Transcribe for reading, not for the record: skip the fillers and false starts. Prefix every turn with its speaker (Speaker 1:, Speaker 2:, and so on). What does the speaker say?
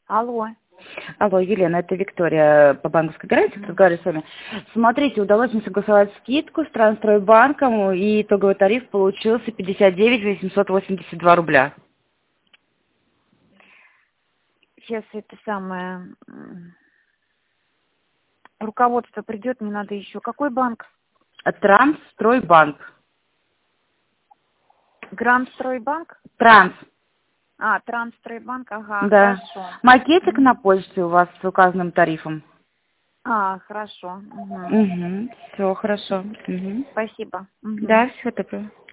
Speaker 1: Алло.
Speaker 2: Алло, Елена, это Виктория по банковской гарантии, разговариваю с вами. Смотрите, удалось мне согласовать скидку с Трансстройбанком, и итоговый тариф получился 59 882 рубля.
Speaker 1: Сейчас это самое... Руководство придет, мне надо еще. Какой банк?
Speaker 2: Трансстройбанк.
Speaker 1: Грандстройбанк?
Speaker 2: Транс.
Speaker 1: А, Трансстройбанк, ага,
Speaker 2: Да.
Speaker 1: хорошо.
Speaker 2: Макетик на почте у вас с указанным тарифом.
Speaker 1: А, хорошо. Угу.
Speaker 2: Угу. Все хорошо. Угу.
Speaker 1: Спасибо. Угу.
Speaker 2: Да, все доброго.